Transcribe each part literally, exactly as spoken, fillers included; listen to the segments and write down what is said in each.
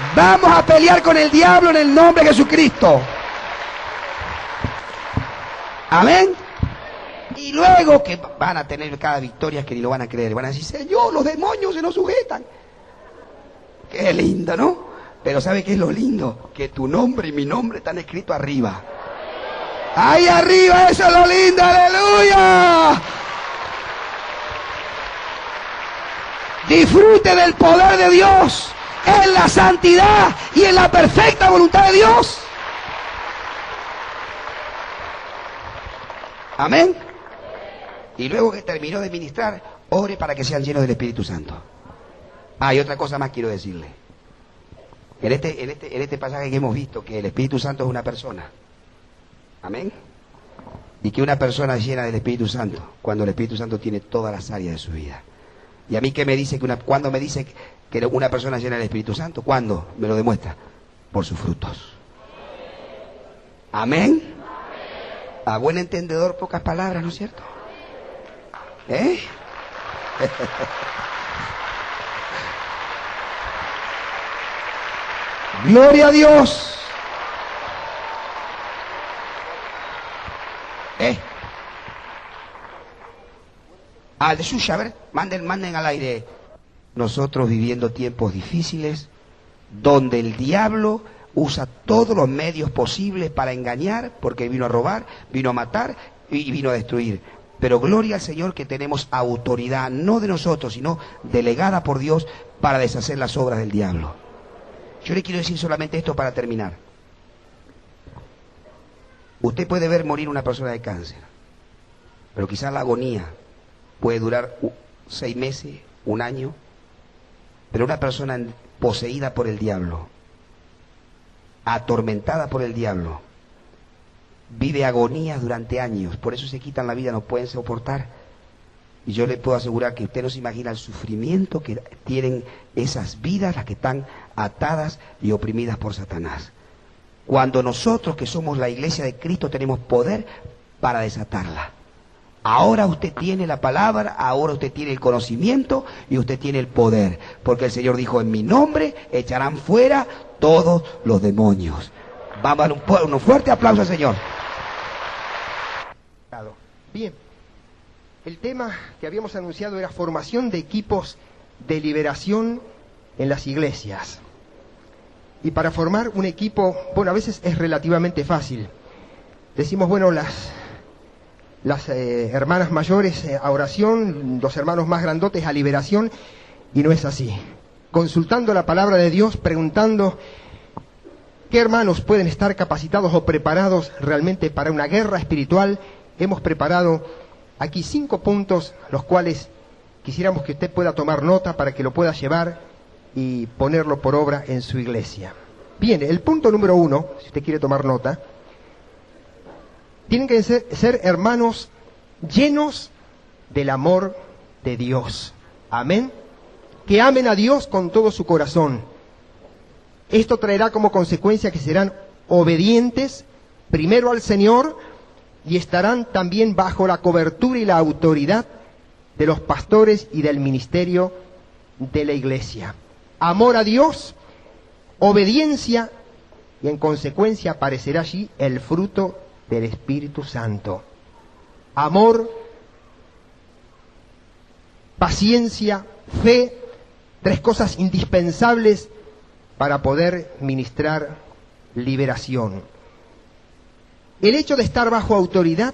Vamos a pelear con el diablo en el nombre de Jesucristo. Amén. Y luego que van a tener cada victoria que ni lo van a creer. Van a decir, Señor, los demonios se nos sujetan. Qué lindo, ¿no? Pero ¿sabe qué es lo lindo? Que tu nombre y mi nombre están escritos arriba. Ahí arriba, eso es lo lindo, aleluya. Disfrute del poder de Dios en la santidad y en la perfecta voluntad de Dios. Amén. Y luego que terminó de ministrar, ore para que sean llenos del Espíritu Santo. Ah, y otra cosa más quiero decirle. En este, en este, en este pasaje que hemos visto, que el Espíritu Santo es una persona. Amén. Y que una persona llena del Espíritu Santo, cuando el Espíritu Santo tiene todas las áreas de su vida. Y a mí que me dice que una, ¿cuándo me dice que una persona llena del Espíritu Santo? ¿Cuándo? Me lo demuestra. Por sus frutos. Amén. A buen entendedor, pocas palabras, ¿no es cierto? ¿Eh? Gloria a Dios. ¿Eh? Al de suya, a ver, manden, manden al aire. Nosotros viviendo tiempos difíciles, donde el diablo usa todos los medios posibles para engañar, porque vino a robar, vino a matar y vino a destruir. Pero gloria al Señor que tenemos autoridad, no de nosotros, sino delegada por Dios para deshacer las obras del diablo. Yo le quiero decir solamente esto para terminar. Usted puede ver morir una persona de cáncer, pero quizás la agonía puede durar seis meses, un año, pero una persona poseída por el diablo, atormentada por el diablo, vive agonías durante años, por eso se quitan la vida, no pueden soportar. Y yo le puedo asegurar que usted no se imagina el sufrimiento que tienen esas vidas, las que están atadas y oprimidas por Satanás. Cuando nosotros, que somos la iglesia de Cristo, tenemos poder para desatarla. Ahora usted tiene la palabra, ahora usted tiene el conocimiento y usted tiene el poder. Porque el Señor dijo, en mi nombre echarán fuera todos los demonios. Vamos a dar un, un fuerte aplauso al Señor. Bien, el tema que habíamos anunciado era formación de equipos de liberación en las iglesias. Y para formar un equipo, bueno, a veces es relativamente fácil. Decimos, bueno, las, las eh, hermanas mayores eh, a oración, los hermanos más grandotes a liberación, y no es así. Consultando la palabra de Dios, preguntando qué hermanos pueden estar capacitados o preparados realmente para una guerra espiritual, hemos preparado aquí cinco puntos, los cuales quisiéramos que usted pueda tomar nota para que lo pueda llevar y ponerlo por obra en su iglesia. Bien, el punto número uno, si usted quiere tomar nota, tienen que ser, ser hermanos llenos del amor de Dios. Amén. Que amen a Dios con todo su corazón. Esto traerá como consecuencia que serán obedientes primero al Señor y estarán también bajo la cobertura y la autoridad de los pastores y del ministerio de la iglesia. Amor a Dios, obediencia, y en consecuencia aparecerá allí el fruto del Espíritu Santo. Amor, paciencia, fe, tres cosas indispensables para poder ministrar liberación. El hecho de estar bajo autoridad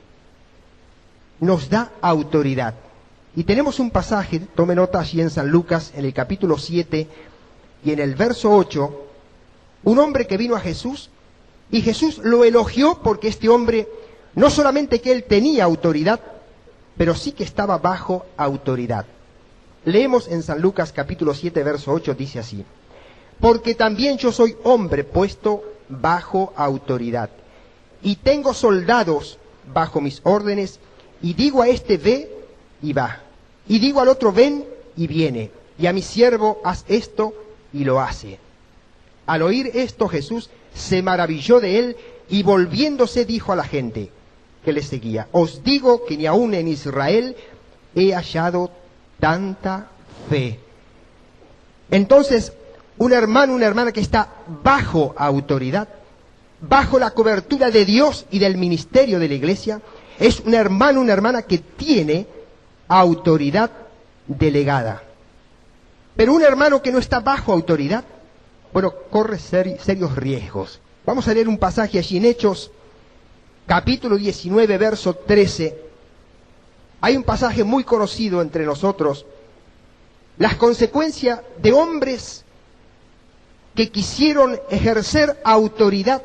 nos da autoridad. Y tenemos un pasaje, tome nota allí en San Lucas, en el capítulo siete y en el verso ocho, un hombre que vino a Jesús, y Jesús lo elogió porque este hombre, no solamente que él tenía autoridad, pero sí que estaba bajo autoridad. Leemos en San Lucas capítulo siete, verso ocho, dice así: porque también yo soy hombre puesto bajo autoridad, y tengo soldados bajo mis órdenes, y digo a este ve, y va, y digo al otro ven, y viene, y a mi siervo haz esto, y lo hace. Al oír esto Jesús se maravilló de él, y volviéndose dijo a la gente que le seguía: os digo que ni aun en Israel he hallado tanta fe. Entonces, un hermano, una hermana que está bajo autoridad, bajo la cobertura de Dios y del ministerio de la iglesia, es un hermano, una hermana que tiene autoridad delegada. Pero un hermano que no está bajo autoridad, bueno, corre seri- serios riesgos. Vamos a leer un pasaje allí en Hechos, capítulo diecinueve, verso trece. Hay un pasaje muy conocido entre nosotros, las consecuencias de hombres que quisieron ejercer autoridad,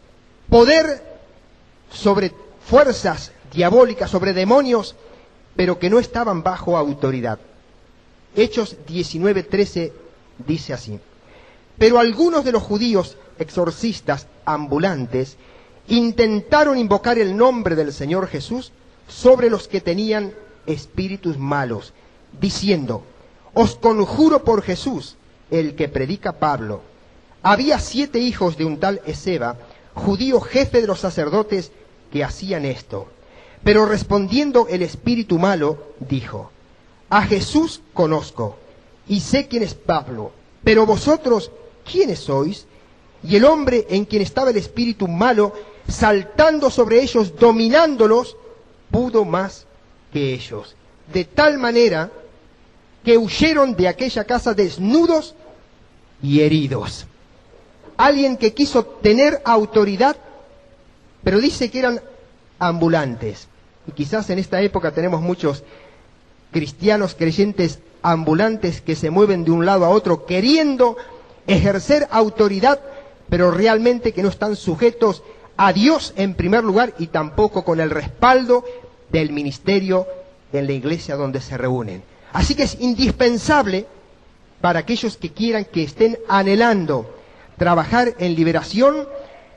poder sobre fuerzas diabólicas, sobre demonios, pero que no estaban bajo autoridad. Hechos diecinueve, trece dice así: pero algunos de los judíos exorcistas ambulantes intentaron invocar el nombre del Señor Jesús sobre los que tenían espíritus malos, diciendo: os conjuro por Jesús, el que predica Pablo. Había siete hijos de un tal Esceva, judío jefe de los sacerdotes, que hacían esto. Pero respondiendo el espíritu malo, dijo: a Jesús conozco, y sé quién es Pablo, pero vosotros, ¿quiénes sois? Y el hombre en quien estaba el espíritu malo, saltando sobre ellos, dominándolos, pudo más que ellos, de tal manera que huyeron de aquella casa desnudos y heridos. Alguien que quiso tener autoridad, pero dice que eran ambulantes. Y quizás en esta época tenemos muchos cristianos creyentes ambulantes que se mueven de un lado a otro queriendo ejercer autoridad, pero realmente que no están sujetos a Dios en primer lugar y tampoco con el respaldo del ministerio en la iglesia donde se reúnen. Así que es indispensable para aquellos que quieran, que estén anhelando trabajar en liberación,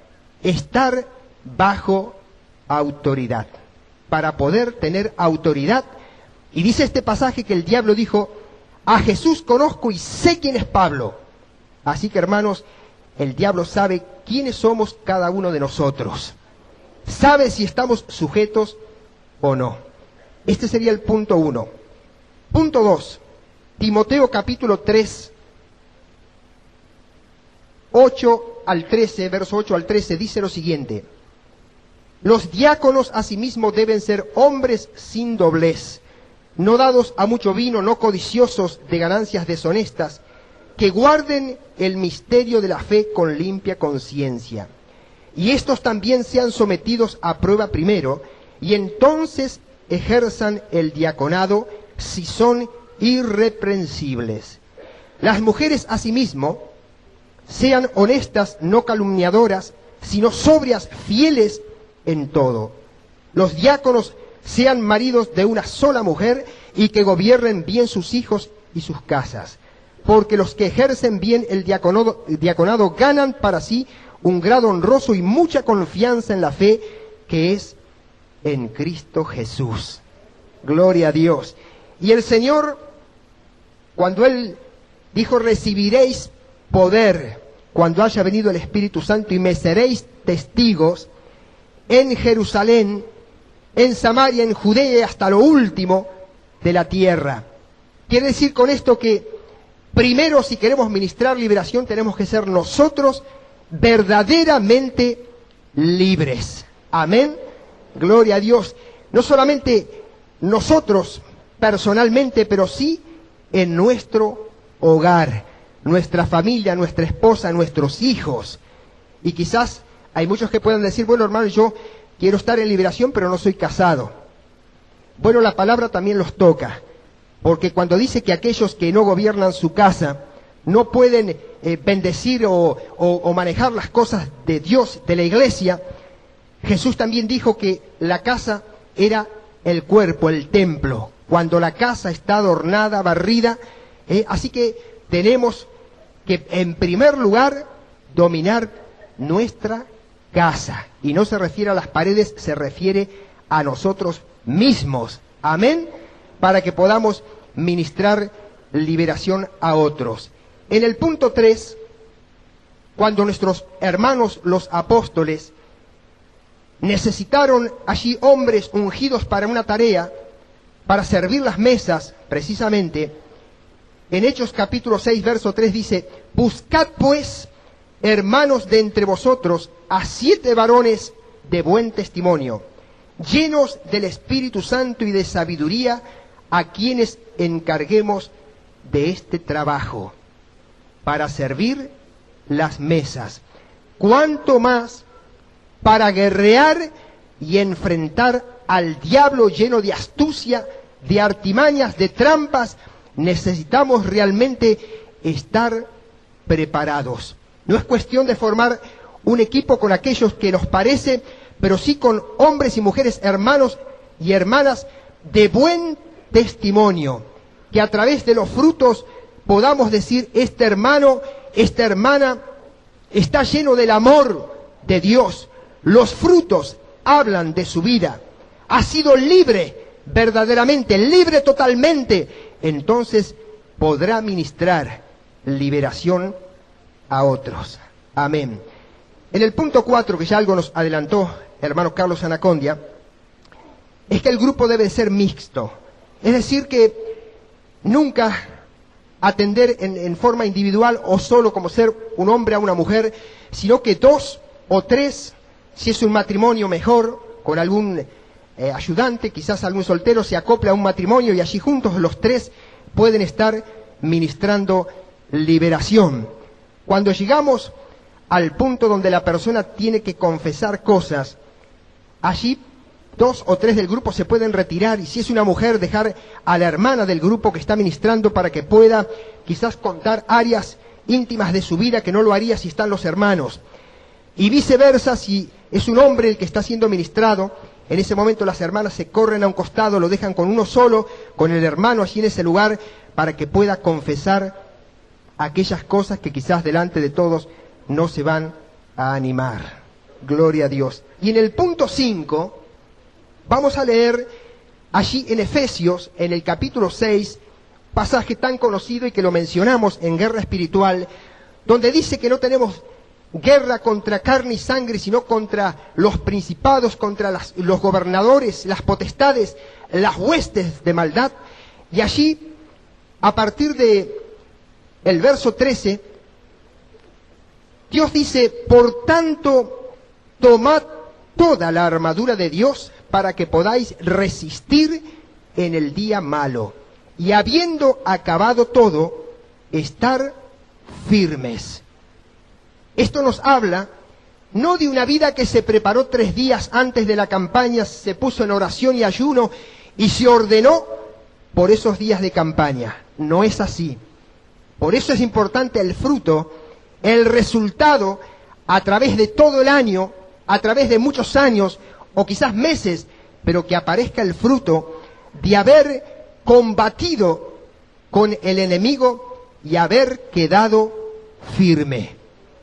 estar bajo autoridad, para poder tener autoridad. Y dice este pasaje que el diablo dijo: a Jesús conozco y sé quién es Pablo. Así que, hermanos, el diablo sabe quiénes somos cada uno de nosotros, sabe si estamos sujetos o no. Este sería el punto uno. Punto dos, Timoteo capítulo tres, ocho al trece, verso ocho al trece, dice lo siguiente: los diáconos asimismo deben ser hombres sin doblez, no dados a mucho vino, no codiciosos de ganancias deshonestas, que guarden el misterio de la fe con limpia conciencia. Y estos también sean sometidos a prueba primero, y entonces ejerzan el diaconado si son irreprensibles. Las mujeres asimismo sean honestas, no calumniadoras, sino sobrias, fieles en todo. Los diáconos sean maridos de una sola mujer y que gobiernen bien sus hijos y sus casas, porque los que ejercen bien el diaconado, el diaconado ganan para sí un grado honroso y mucha confianza en la fe que es en Cristo Jesús. Gloria a Dios. Y el Señor, cuando Él dijo: recibiréis poder cuando haya venido el Espíritu Santo y me seréis testigos en Jerusalén, en Samaria, en Judea y hasta lo último de la tierra. Quiere decir con esto que primero, si queremos ministrar liberación, tenemos que ser nosotros verdaderamente libres. Amén. Gloria a Dios. No solamente nosotros personalmente, pero sí en nuestro hogar, nuestra familia, nuestra esposa, nuestros hijos. Y quizás hay muchos que puedan decir: bueno, hermano, yo quiero estar en liberación, pero no soy casado. Bueno, la palabra también los toca, porque cuando dice que aquellos que no gobiernan su casa no pueden eh, bendecir o, o, o manejar las cosas de Dios, de la iglesia, Jesús también dijo que la casa era el cuerpo, el templo, cuando la casa está adornada, barrida. Eh, así que tenemos que, en primer lugar, dominar nuestra casa. Y no se refiere a las paredes, se refiere a nosotros mismos. Amén. Para que podamos ministrar liberación a otros. En el punto tres, cuando nuestros hermanos los apóstoles necesitaron allí hombres ungidos para una tarea, para servir las mesas, precisamente, En Hechos capítulo seis, verso tres dice, buscad pues, hermanos de entre vosotros, a siete varones de buen testimonio, llenos del Espíritu Santo y de sabiduría, a quienes encarguemos de este trabajo, para servir las mesas. Cuanto más para guerrear y enfrentar al diablo lleno de astucia, de artimañas, de trampas, necesitamos realmente estar preparados. No es cuestión de formar un equipo con aquellos que nos parece, pero sí con hombres y mujeres, hermanos y hermanas de buen testimonio, que a través de los frutos podamos decir, este hermano, esta hermana está lleno del amor de Dios. Los frutos hablan de su vida. Ha sido libre, verdaderamente, libre totalmente. Entonces podrá ministrar liberación a otros. Amén. En el punto cuatro, que ya algo nos adelantó hermano Carlos Anacondia, es que el grupo debe ser mixto. Es decir, que nunca atender en, en forma individual o solo como ser un hombre a una mujer, sino que dos o tres, si es un matrimonio mejor, con algún eh, ayudante, quizás algún soltero se acople a un matrimonio y allí juntos los tres pueden estar ministrando liberación. Cuando llegamos al punto donde la persona tiene que confesar cosas, allí dos o tres del grupo se pueden retirar, y si es una mujer, dejar a la hermana del grupo que está ministrando para que pueda quizás contar áreas íntimas de su vida que no lo haría si están los hermanos. Y viceversa, si es un hombre el que está siendo ministrado, en ese momento las hermanas se corren a un costado, lo dejan con uno solo, con el hermano allí en ese lugar, para que pueda confesar aquellas cosas que quizás delante de todos no se van a animar. Gloria a Dios. Y en el punto cinco, vamos a leer allí en Efesios, en el capítulo seis, pasaje tan conocido y que lo mencionamos en Guerra Espiritual, donde dice que no tenemos guerra contra carne y sangre, sino contra los principados, contra las, los gobernadores, las potestades, las huestes de maldad. Y allí, a partir de el verso trece, Dios dice, por tanto, tomad toda la armadura de Dios para que podáis resistir en el día malo, y habiendo acabado todo, estar firmes. Esto nos habla no de una vida que se preparó tres días antes de la campaña, se puso en oración y ayuno y se ordenó por esos días de campaña. No es así. Por eso es importante el fruto, el resultado a través de todo el año, a través de muchos años o quizás meses, pero que aparezca el fruto de haber combatido con el enemigo y haber quedado firme.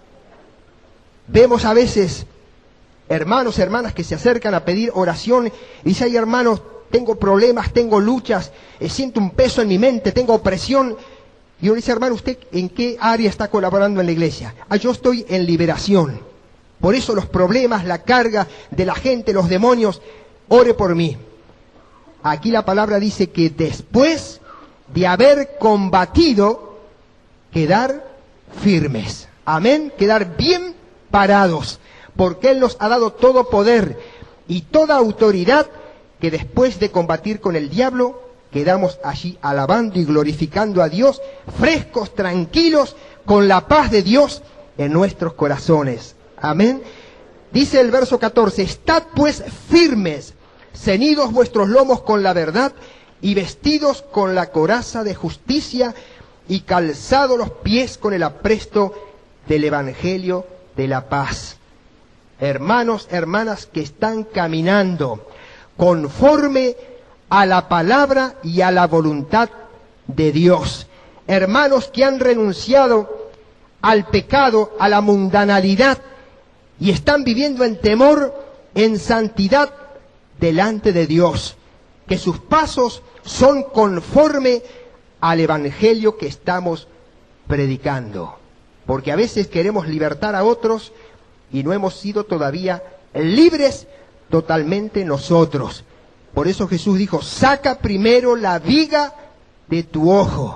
Vemos a veces hermanos, hermanas que se acercan a pedir oración y dicen, ay hermanos, tengo problemas, tengo luchas, eh, siento un peso en mi mente, tengo opresión. Y uno dice, hermano, ¿usted en qué área está colaborando en la iglesia? Ah, yo estoy en liberación. Por eso los problemas, la carga de la gente, los demonios, ore por mí. Aquí la palabra dice que después de haber combatido, quedar firmes. Amén, quedar bien parados, porque Él nos ha dado todo poder y toda autoridad, que después de combatir con el diablo, quedamos allí alabando y glorificando a Dios, frescos, tranquilos, con la paz de Dios en nuestros corazones. Amén. Dice el verso catorce, estad pues firmes, ceñidos vuestros lomos con la verdad y vestidos con la coraza de justicia y calzados los pies con el apresto del evangelio de la paz. Hermanos, hermanas que están caminando conforme a la palabra y a la voluntad de Dios. Hermanos que han renunciado al pecado, a la mundanalidad, y están viviendo en temor, en santidad delante de Dios. Que sus pasos son conforme al evangelio que estamos predicando. Porque a veces queremos libertar a otros y no hemos sido todavía libres totalmente nosotros. Por eso Jesús dijo, saca primero la viga de tu ojo,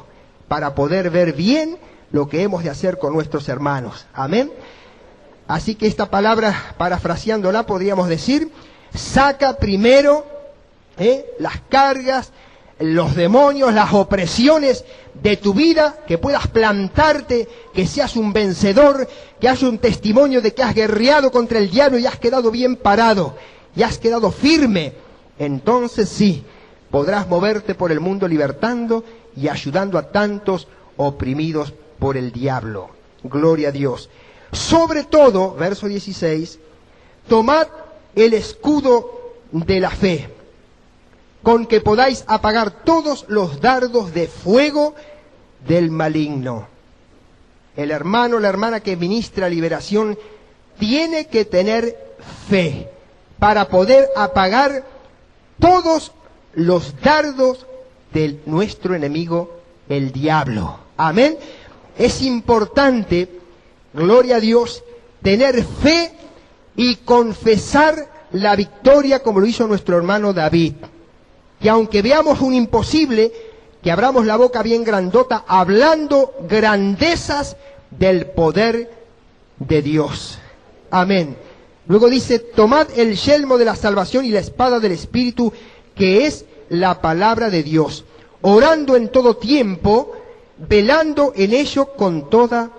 para poder ver bien lo que hemos de hacer con nuestros hermanos. Amén. Así que esta palabra, parafraseándola, podríamos decir, saca primero ¿eh? las cargas, los demonios, las opresiones de tu vida, que puedas plantarte, que seas un vencedor, que haya un testimonio de que has guerreado contra el diablo y has quedado bien parado, y has quedado firme. Entonces sí, podrás moverte por el mundo libertando y ayudando a tantos oprimidos por el diablo. Gloria a Dios. Sobre todo, verso dieciséis, tomad el escudo de la fe, con que podáis apagar todos los dardos de fuego del maligno. El hermano, la hermana que ministra liberación, tiene que tener fe para poder apagar todos los dardos de nuestro enemigo, el diablo. Amén. Es importante, gloria a Dios, tener fe y confesar la victoria como lo hizo nuestro hermano David. Y aunque veamos un imposible, que abramos la boca bien grandota, hablando grandezas del poder de Dios. Amén. Luego dice, tomad el yelmo de la salvación y la espada del Espíritu, que es la palabra de Dios, orando en todo tiempo, velando en ello con toda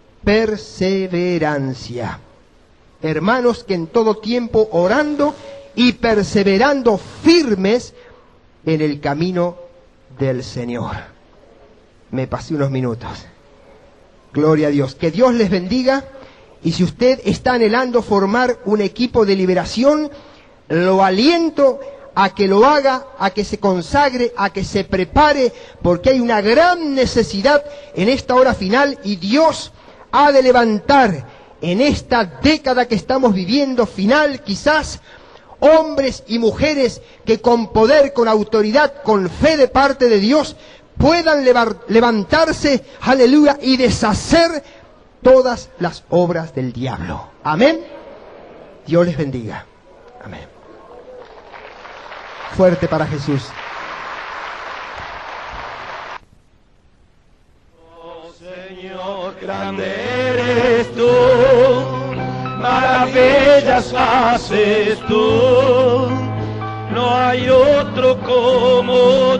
perseverancia. Hermanos, que en todo tiempo orando y perseverando firmes en el camino del Señor. Me pasé unos minutos. Gloria a Dios. Que Dios les bendiga. Y si usted está anhelando formar un equipo de liberación, lo aliento a que lo haga, a que se consagre, a que se prepare, porque hay una gran necesidad en esta hora final y Dios ha de levantar en esta década que estamos viviendo final, quizás, hombres y mujeres que con poder, con autoridad, con fe de parte de Dios, puedan levantarse, aleluya, y deshacer todas las obras del diablo. Amén. Dios les bendiga. Amén. Fuerte para Jesús. Oh Señor, grande eres tú, maravillas haces tú, no hay otro como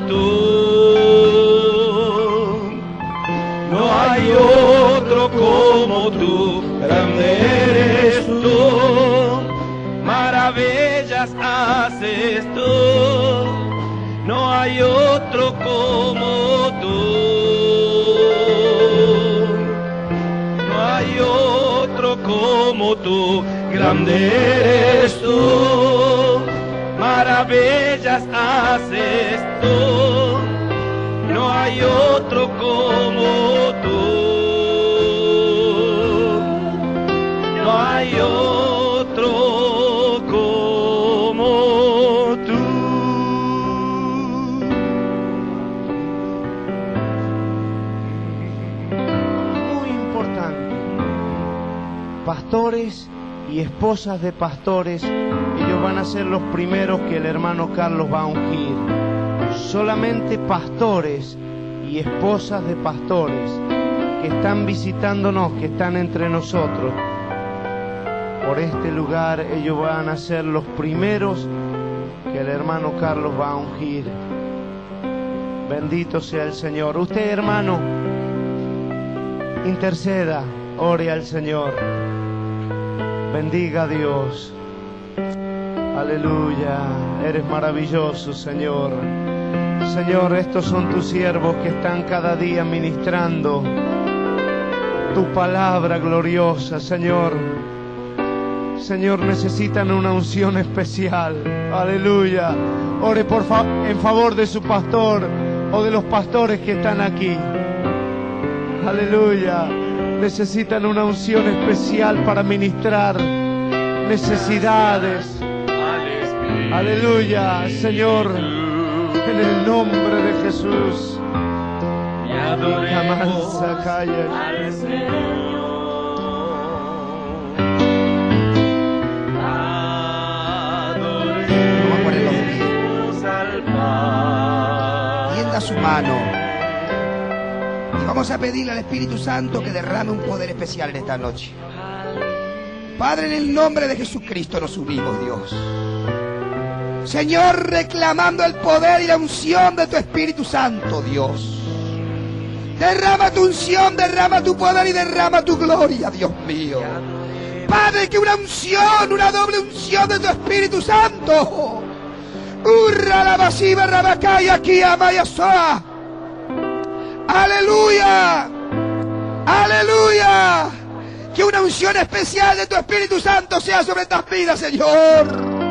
tú, no hay otro como tú, grande eres tú, maravillas haces tú, no hay otro como tú, no hay otro como tú, grande eres tú, maravillas haces tú, no hay otro como tú, no hay otro como tú. Muy importante, pastores y esposas de pastores, ellos van a ser los primeros que el hermano Carlos va a ungir. Solamente pastores y esposas de pastores que están visitándonos, que están entre nosotros, por este lugar, ellos van a ser los primeros que el hermano Carlos va a ungir. Bendito sea el Señor. Usted, hermano, interceda, ore al Señor. Bendiga a Dios. Aleluya. Eres maravilloso, Señor. Señor, estos son tus siervos que están cada día ministrando tu palabra gloriosa, Señor. Señor, necesitan una unción especial. Aleluya. Ore por fa- en favor de su pastor o de los pastores que están aquí. Aleluya. Necesitan una unción especial para ministrar necesidades. Aleluya, Señor, en el nombre de Jesús. Y adoremos al Señor. Tienda su mano. Vamos a pedirle al Espíritu Santo que derrame un poder especial en esta noche. Padre, en el nombre de Jesucristo nos unimos, Dios. Señor, reclamando el poder y la unción de tu Espíritu Santo, Dios. Derrama tu unción, derrama tu poder y derrama tu gloria, Dios mío. Padre, que una unción, una doble unción de tu Espíritu Santo. Urra la masiva rabacaya aquí amayasoa. Aleluya. Aleluya. Que una unción especial de tu Espíritu Santo sea sobre estas vidas, Señor.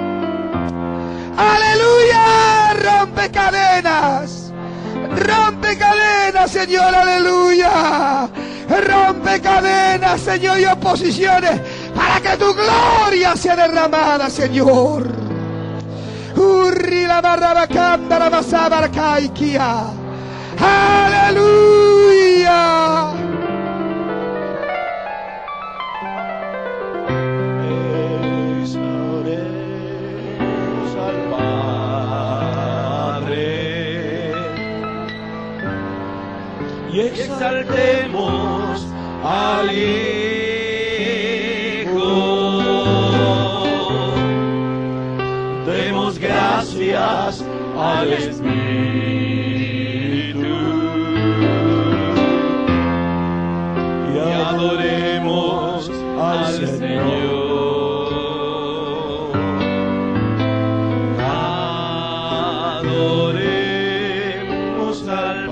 Aleluya. Rompe cadenas. Rompe cadenas, Señor. Aleluya. Rompe cadenas, Señor, y oposiciones, para que tu gloria sea derramada, Señor. Urri la barrabacanda la masabarcaikia. Aleluya. Exaltemos al Padre y exaltemos al Hijo. Demos gracias al Espíritu y adoremos al Señor. Adoremos al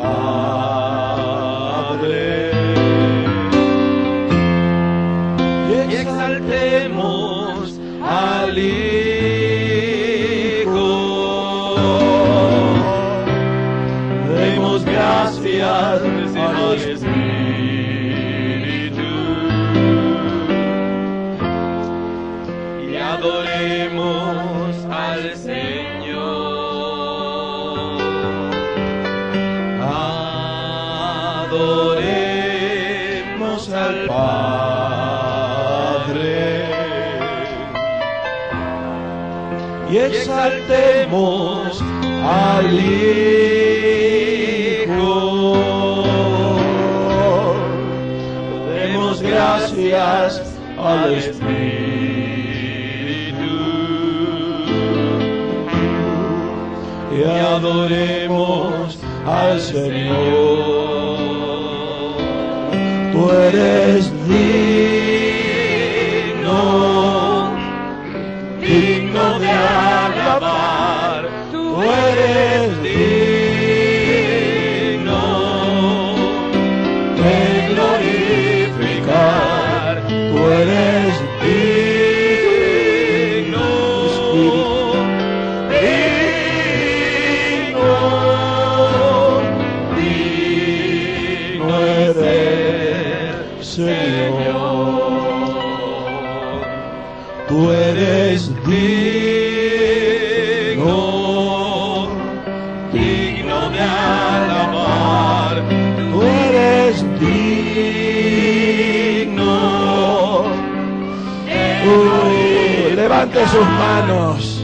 Padre y exaltemos al Hijo. Demos gracias al Espíritu y adoremos al Señor. Adoremos al Padre y exaltemos al Hijo. Demos gracias al Espíritu y adoremos al Señor. Tú eres digno, digno de alabar. Tú eres digno de glorificar. Tú eres digno, digno, digno eres, Señor. Tú eres digno, digno de alabar. Tú eres digno. Uy, levante sus manos.